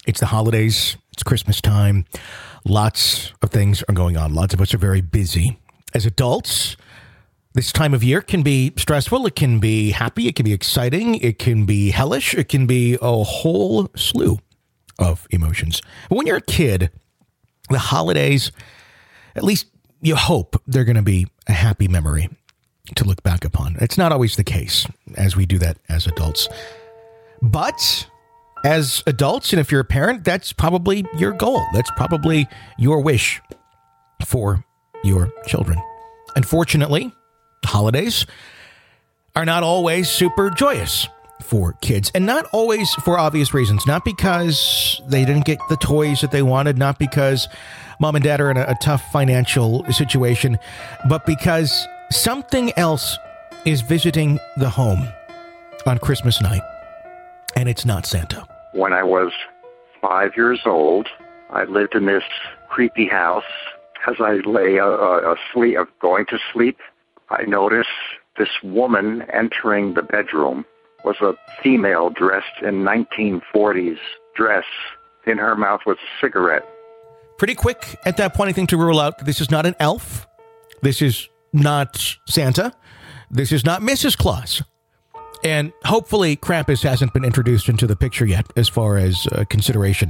It's the holidays. It's Christmas time. Lots of things are going on. Lots of us are very busy. As adults, this time of year can be stressful. It can be happy. It can be exciting. It can be hellish. It can be a whole slew of emotions. But when you're a kid, the holidays, at least you hope they're going to be a happy memory to look back upon. It's not always the case as we do that as adults. But as adults, and if you're a parent, that's probably your goal. That's probably your wish for your children. Unfortunately, holidays are not always super joyous for kids, and not always for obvious reasons. Not because they didn't get the toys that they wanted, not because mom and dad are in a tough financial situation, but because something else is visiting the home on Christmas night, and it's not Santa. When I was 5 years old, I lived in this creepy house. As I lay asleep, going to sleep, I noticed this woman entering the bedroom was a female dressed in 1940s dress. In her mouth was a cigarette. Pretty quick at that point, I think, to rule out that this is not an elf. This is not Santa. This is not Mrs. Claus. And hopefully Krampus hasn't been introduced into the picture yet as far as consideration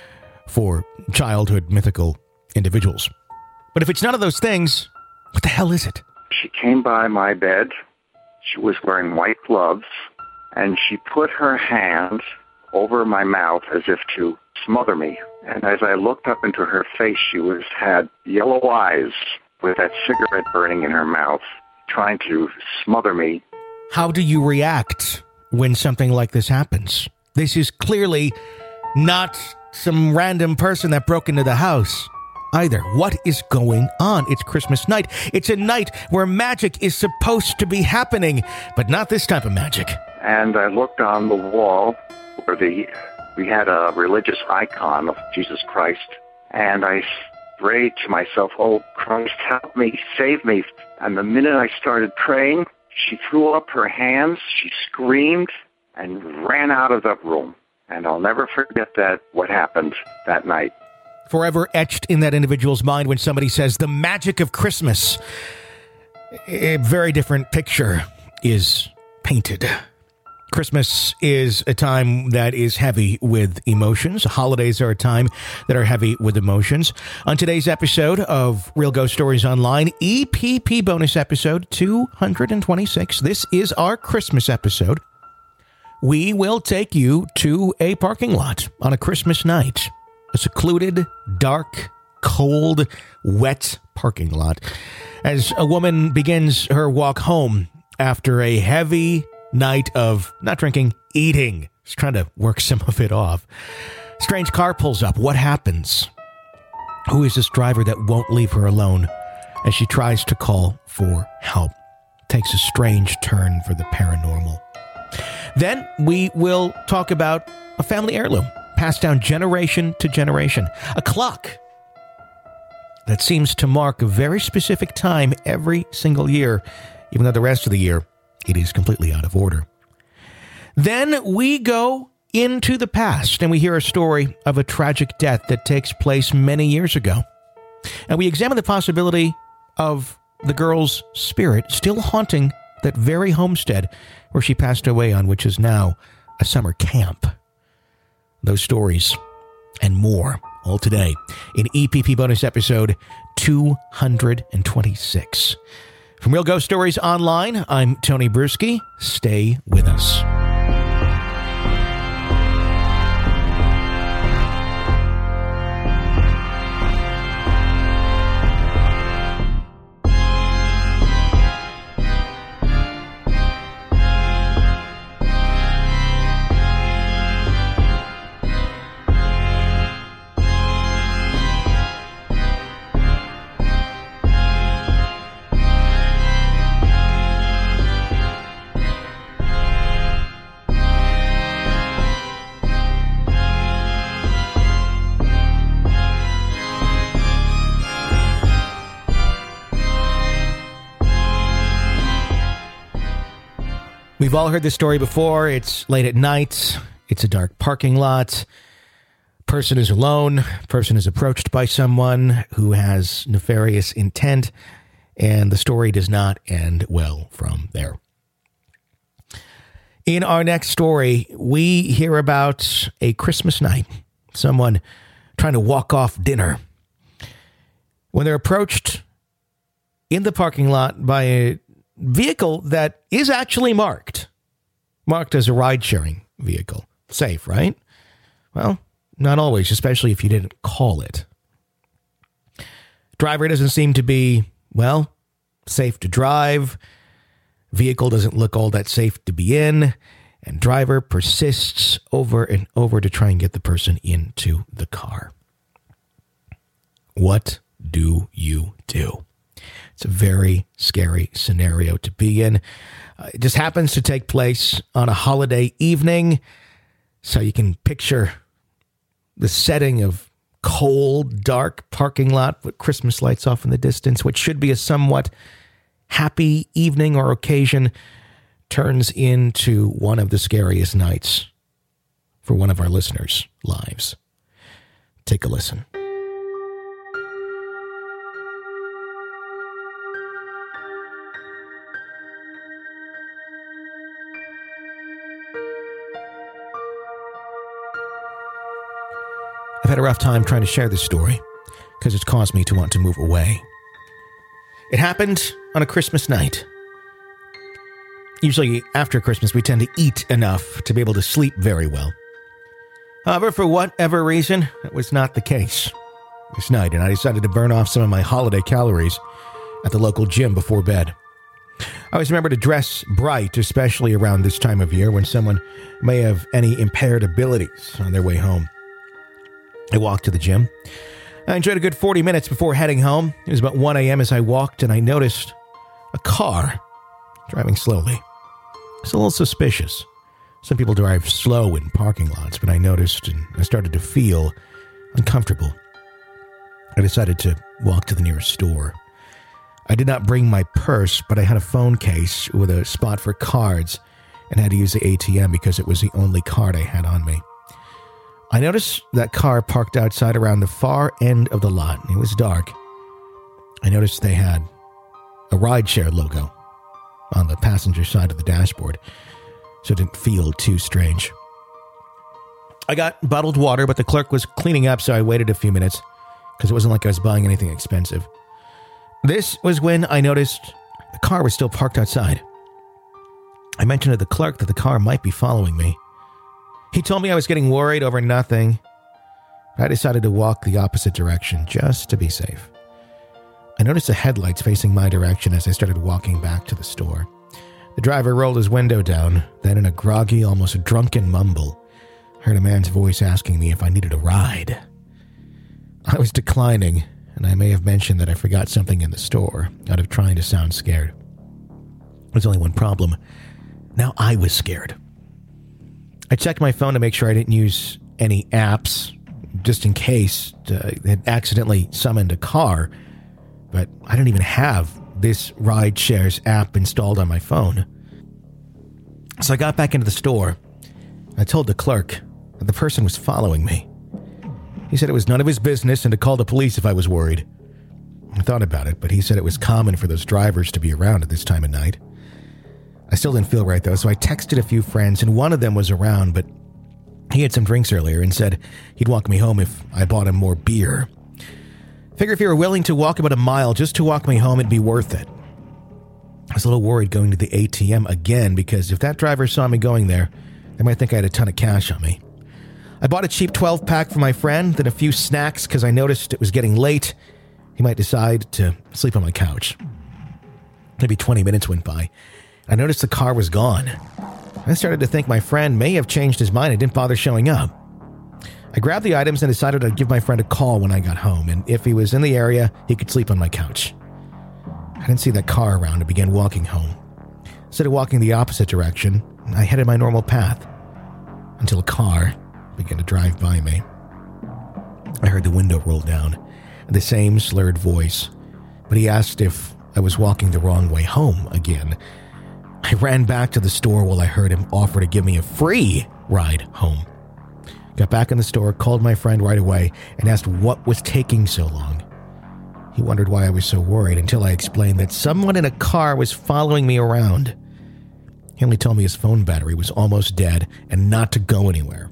for childhood mythical individuals. But if it's none of those things, what the hell is it? She came by my bed. She was wearing white gloves, and she put her hand over my mouth as if to smother me. And as I looked up into her face, she had yellow eyes with that cigarette burning in her mouth, trying to smother me. How do you react when something like this happens? This is clearly not some random person that broke into the house either. What is going on? It's Christmas night. It's a night where magic is supposed to be happening, but not this type of magic. And I looked on the wall where we had a religious icon of Jesus Christ, and I prayed to myself, "Oh, Christ, help me, save me." And the minute I started praying, she threw up her hands, she screamed, and ran out of the room. And I'll never forget what happened that night. Forever etched in that individual's mind when somebody says the magic of Christmas. A very different picture is painted. Christmas is a time that is heavy with emotions. Holidays are a time that are heavy with emotions. On today's episode of Real Ghost Stories Online, EPP bonus episode 226. This is our Christmas episode. We will take you to a parking lot on a Christmas night. A secluded, dark, cold, wet parking lot. As a woman begins her walk home after a heavy night of not drinking, eating. She's trying to work some of it off. Strange car pulls up. What happens? Who is this driver that won't leave her alone as she tries to call for help? Takes a strange turn for the paranormal. Then we will talk about a family heirloom passed down generation to generation. A clock that seems to mark a very specific time every single year, even though the rest of the year it is completely out of order. Then we go into the past and we hear a story of a tragic death that takes place many years ago. And we examine the possibility of the girl's spirit still haunting that very homestead where she passed away on, which is now a summer camp. Those stories and more all today in EPP bonus episode 226. From Real Ghost Stories Online, I'm Tony Bruschi. Stay with us. We've all heard this story before. It's late at night. It's a dark parking lot. Person is alone. Person is approached by someone who has nefarious intent, and the story does not end well from there. In our next story, we hear about a Christmas night. Someone trying to walk off dinner. When they're approached in the parking lot by a vehicle that is actually marked as a ride-sharing vehicle. Safe, right? Well, not always, especially if you didn't call it. Driver doesn't seem to be, well, safe to drive. Vehicle doesn't look all that safe to be in. And driver persists over and over to try and get the person into the car. What do you do? It's a very scary scenario to be in. It just happens to take place on a holiday evening. So you can picture the setting of cold, dark parking lot with Christmas lights off in the distance, which should be a somewhat happy evening or occasion, turns into one of the scariest nights for one of our listeners' lives. Take a listen. I've had a rough time trying to share this story because it's caused me to want to move away. It happened on a Christmas night. Usually after Christmas, we tend to eat enough to be able to sleep very well. However, for whatever reason, that was not the case this night, and I decided to burn off some of my holiday calories at the local gym before bed. I always remember to dress bright, especially around this time of year when someone may have any impaired abilities on their way home. I walked to the gym. I enjoyed a good 40 minutes before heading home. It was about 1 a.m. as I walked, and I noticed a car driving slowly. It's a little suspicious. Some people drive slow in parking lots, but I noticed and I started to feel uncomfortable. I decided to walk to the nearest store. I did not bring my purse, but I had a phone case with a spot for cards and had to use the ATM because it was the only card I had on me. I noticed that car parked outside around the far end of the lot. It was dark. I noticed they had a rideshare logo on the passenger side of the dashboard, so it didn't feel too strange. I got bottled water, but the clerk was cleaning up, so I waited a few minutes because it wasn't like I was buying anything expensive. This was when I noticed the car was still parked outside. I mentioned to the clerk that the car might be following me. He told me I was getting worried over nothing. I decided to walk the opposite direction just to be safe. I noticed the headlights facing my direction as I started walking back to the store. The driver rolled his window down. Then in a groggy, almost drunken mumble, I heard a man's voice asking me if I needed a ride. I was declining, and I may have mentioned that I forgot something in the store out of trying to sound scared. There's only one problem. Now I was scared. I checked my phone to make sure I didn't use any apps, just in case I had accidentally summoned a car, but I don't even have this RideShares app installed on my phone. So I got back into the store. I told the clerk that the person was following me. He said it was none of his business and to call the police if I was worried. I thought about it, but he said it was common for those drivers to be around at this time of night. I still didn't feel right, though, so I texted a few friends, and one of them was around, but he had some drinks earlier and said he'd walk me home if I bought him more beer. Figure if you were willing to walk about a mile just to walk me home, it'd be worth it. I was a little worried going to the ATM again, because if that driver saw me going there, they might think I had a ton of cash on me. I bought a cheap 12-pack for my friend, then a few snacks because I noticed it was getting late. He might decide to sleep on my couch. Maybe 20 minutes went by. I noticed the car was gone. I started to think my friend may have changed his mind and didn't bother showing up. I grabbed the items and decided I'd give my friend a call when I got home, and if he was in the area, he could sleep on my couch. I didn't see that car around and began walking home. Instead of walking the opposite direction, I headed my normal path until a car began to drive by me. I heard the window roll down, the same slurred voice, but he asked if I was walking the wrong way home again. I ran back to the store while I heard him offer to give me a free ride home. Got back in the store, called my friend right away, and asked what was taking so long. He wondered why I was so worried until I explained that someone in a car was following me around. He only told me his phone battery was almost dead and not to go anywhere.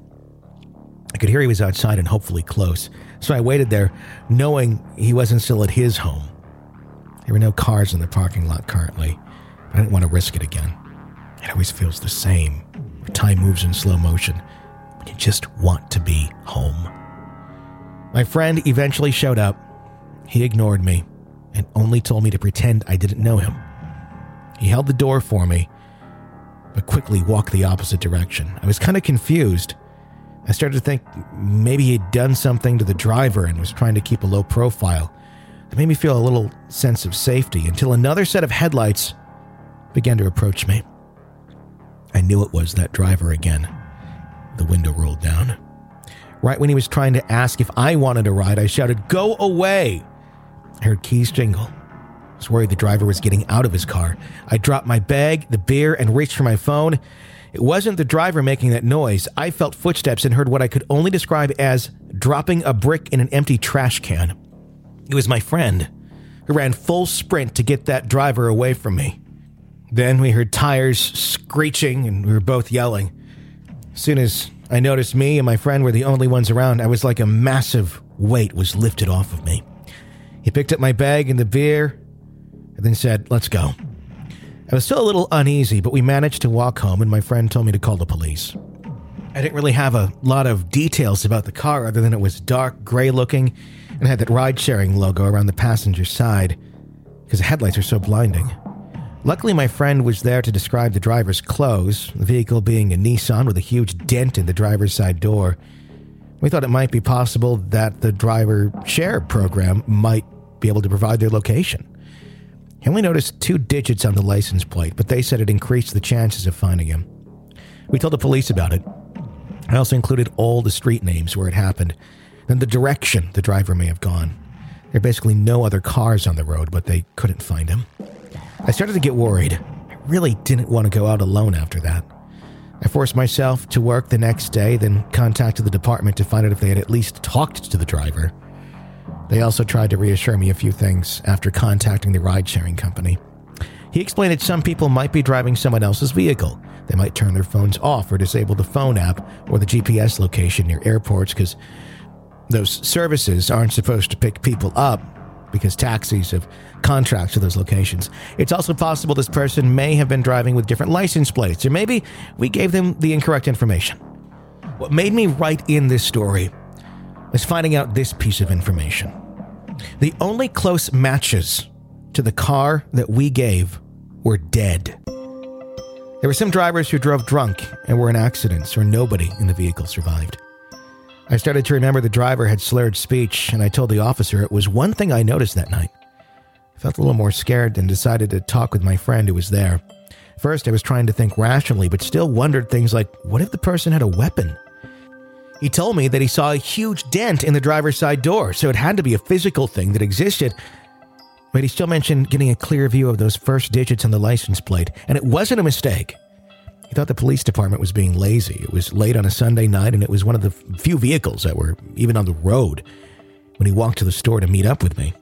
I could hear he was outside and hopefully close, so I waited there, knowing he wasn't still at his home. There were no cars in the parking lot currently, but I didn't want to risk it again. It always feels the same. Time moves in slow motion. You just want to be home. My friend eventually showed up. He ignored me and only told me to pretend I didn't know him. He held the door for me, but quickly walked the opposite direction. I was kind of confused. I started to think maybe he'd done something to the driver and was trying to keep a low profile. It made me feel a little sense of safety until another set of headlights began to approach me. I knew it was that driver again. The window rolled down. Right when he was trying to ask if I wanted a ride, I shouted, "Go away!" I heard keys jingle. I was worried the driver was getting out of his car. I dropped my bag, the beer, and reached for my phone. It wasn't the driver making that noise. I felt footsteps and heard what I could only describe as dropping a brick in an empty trash can. It was my friend, who ran full sprint to get that driver away from me. Then we heard tires screeching and we were both yelling. As soon as I noticed me and my friend were the only ones around, I was like a massive weight was lifted off of me. He picked up my bag and the beer and then said, "Let's go." I was still a little uneasy, but we managed to walk home and my friend told me to call the police. I didn't really have a lot of details about the car other than it was dark, gray looking and had that ride-sharing logo around the passenger side because the headlights are so blinding. Luckily, my friend was there to describe the driver's clothes, the vehicle being a Nissan with a huge dent in the driver's side door. We thought it might be possible that the driver share program might be able to provide their location. He only noticed 2 digits on the license plate, but they said it increased the chances of finding him. We told the police about it. I also included all the street names where it happened, and the direction the driver may have gone. There are basically no other cars on the road, but they couldn't find him. I started to get worried. I really didn't want to go out alone after that. I forced myself to work the next day, then contacted the department to find out if they had at least talked to the driver. They also tried to reassure me a few things after contacting the ride-sharing company. He explained that some people might be driving someone else's vehicle. They might turn their phones off or disable the phone app or the GPS location near airports because those services aren't supposed to pick people up because taxis have contracts to those locations. It's also possible this person may have been driving with different license plates, or maybe we gave them the incorrect information. What made me write in this story was finding out this piece of information. The only close matches to the car that we gave were dead. There were some drivers who drove drunk and were in accidents, or nobody in the vehicle survived. I started to remember the driver had slurred speech, and I told the officer it was one thing I noticed that night. I felt a little more scared and decided to talk with my friend who was there. First, I was trying to think rationally, but still wondered things like, what if the person had a weapon? He told me that he saw a huge dent in the driver's side door, so it had to be a physical thing that existed. But he still mentioned getting a clear view of those first digits on the license plate, and it wasn't a mistake. He thought the police department was being lazy. It was late on a Sunday night, and it was one of the few vehicles that were even on the road when he walked to the store to meet up with me.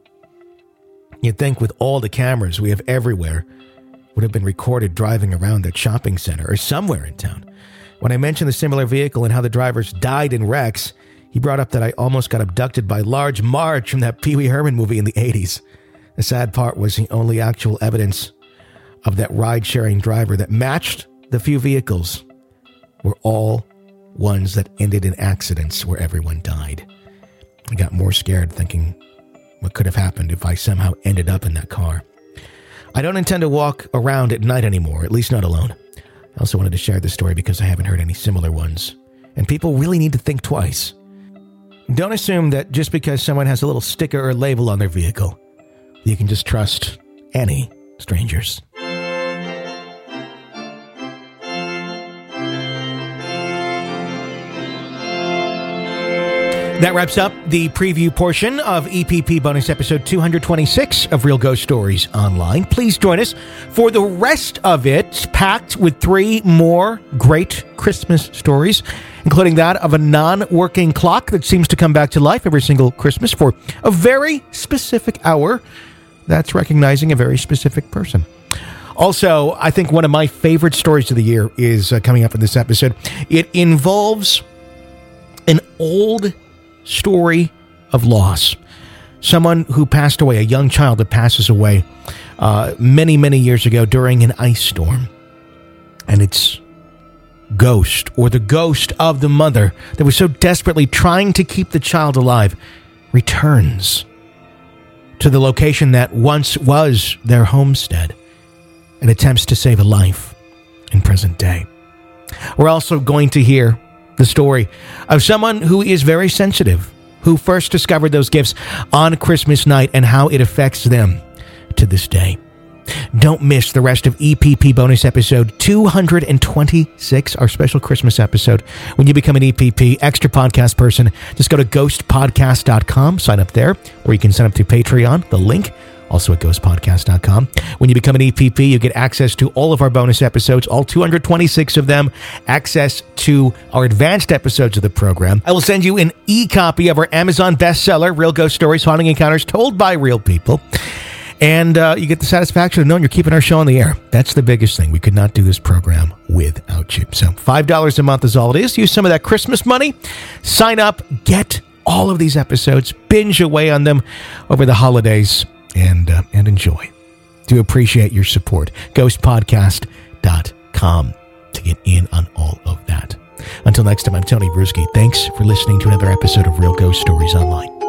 You'd think with all the cameras we have everywhere would have been recorded driving around that shopping center or somewhere in town. When I mentioned the similar vehicle and how the drivers died in wrecks, he brought up that I almost got abducted by Large Marge from that Pee Wee Herman movie in the 80s. The sad part was the only actual evidence of that ride-sharing driver that matched the few vehicles were all ones that ended in accidents where everyone died. I got more scared thinking what could have happened if I somehow ended up in that car. I don't intend to walk around at night anymore, at least not alone. I also wanted to share this story because I haven't heard any similar ones, and people really need to think twice. Don't assume that just because someone has a little sticker or label on their vehicle, you can just trust any strangers. That wraps up the preview portion of EPP bonus episode 226 of Real Ghost Stories Online. Please join us for the rest of it, packed with 3 more great Christmas stories, including that of a non-working clock that seems to come back to life every single Christmas for a very specific hour that's recognizing a very specific person. Also, I think one of my favorite stories of the year is coming up in this episode. It involves an old story of loss. Someone who passed away, a young child that passes away many, many years ago during an ice storm. And it's ghost, or the ghost of the mother that was so desperately trying to keep the child alive, returns to the location that once was their homestead and attempts to save a life in present day. We're also going to hear the story of someone who is very sensitive, who first discovered those gifts on Christmas night and how it affects them to this day. Don't miss the rest of EPP bonus episode 226, our special Christmas episode. When you become an EPP extra podcast person, just go to ghostpodcast.com, sign up there, or you can sign up through Patreon, the link also at ghostpodcast.com. When you become an EPP, you get access to all of our bonus episodes, all 226 of them, access to our advanced episodes of the program. I will send you an e-copy of our Amazon bestseller, Real Ghost Stories, Haunting Encounters Told by Real People. And you get the satisfaction of knowing you're keeping our show on the air. That's the biggest thing. We could not do this program without you. So $5 a month is all it is. Use some of that Christmas money. Sign up. Get all of these episodes. Binge away on them over the holidays. And enjoy. Do appreciate your support. Ghostpodcast.com to get in on all of that. Until next time, I'm Tony Bruschi. Thanks for listening to another episode of Real Ghost Stories Online.